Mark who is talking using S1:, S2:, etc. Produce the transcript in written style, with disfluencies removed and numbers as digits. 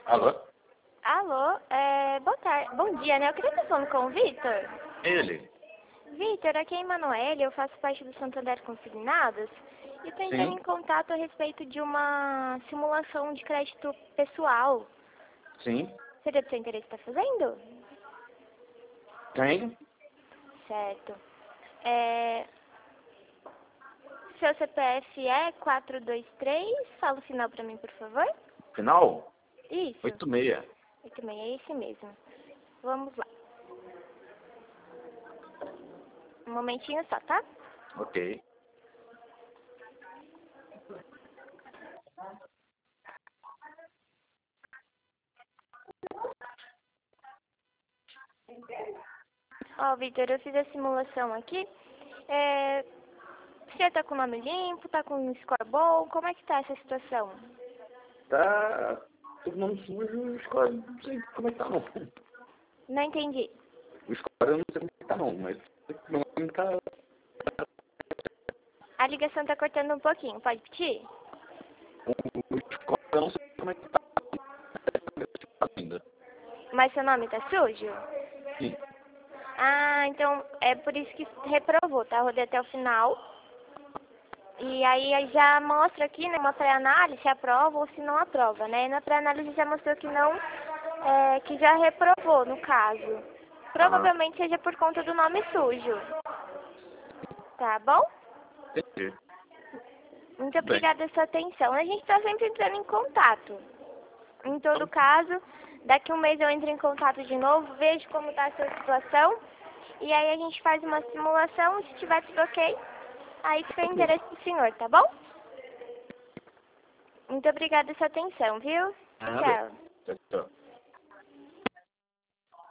S1: Alô?
S2: Alô, boa tarde, bom dia, né? Eu queria estar falando com o Vitor.
S1: Ele?
S2: Vitor, aqui é a Emanuele, eu faço parte do Santander Consignados e estou entrando
S1: Sim,
S2: em contato a respeito de uma simulação de crédito pessoal.
S1: sim.
S2: Seria do seu interesse estar fazendo?
S1: Tem?
S2: Certo. Seu CPF é 423, fala o final para mim, por favor.
S1: Final?
S2: Isso,
S1: 86.
S2: 86, é esse mesmo. Vamos lá. Um momentinho só, tá?
S1: Ok.
S2: Ó, Vitor, eu fiz a simulação aqui. Você tá com o nome limpo, tá com o score bom? Como é que tá essa situação?
S1: Tá todo mundo sujo, o score não sei como é que tá não.
S2: Não entendi.
S1: O score eu não sei como é que tá não, mas meu nome tá...
S2: A ligação tá cortando um pouquinho, pode pedir?
S1: O score eu não sei como é que tá ainda.
S2: Mas seu nome tá sujo?
S1: Sim.
S2: Ah, então é por isso que reprovou, tá? Rodei até o final. E aí já mostra aqui, né, uma pré-análise, se aprova ou se não aprova, né? E na pré-análise já mostrou que não, que já reprovou, no caso.
S1: Aham.
S2: Provavelmente seja por conta do nome sujo. Tá bom?
S1: Entendi.
S2: Muito
S1: Tudo bem.
S2: obrigada pela sua atenção. A gente está sempre entrando em contato. Em todo
S1: Então,
S2: caso, daqui um mês eu entro em contato de novo, vejo como está a sua situação. E aí a gente faz uma simulação, se tiver tudo ok, aí fica o
S1: ok.
S2: interesse do senhor, tá bom? Muito obrigada pela sua atenção, viu?
S1: Nada.
S2: Tchau.